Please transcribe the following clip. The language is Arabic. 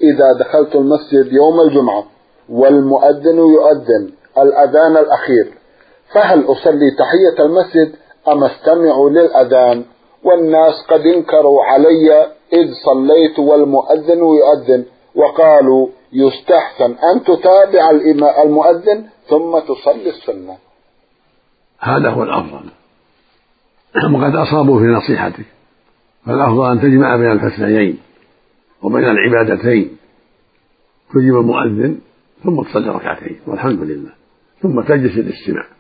إذا دخلت المسجد يوم الجمعة والمؤذن يؤذن الأذان الأخير، فهل أصلي تحية المسجد أم أستمع للأذان؟ والناس قد انكروا علي إذ صليت والمؤذن يؤذن، وقالوا يستحسن أن تتابع المؤذن ثم تصلي السنة. هذا هو الأفضل، وقد أصابوا في نصيحتك، فالأفضل أن تجمع بين الفسحين وبين العبادتين، تجيب المؤذن ثم تصلي ركعتين والحمد لله، ثم تجلس للاستماع.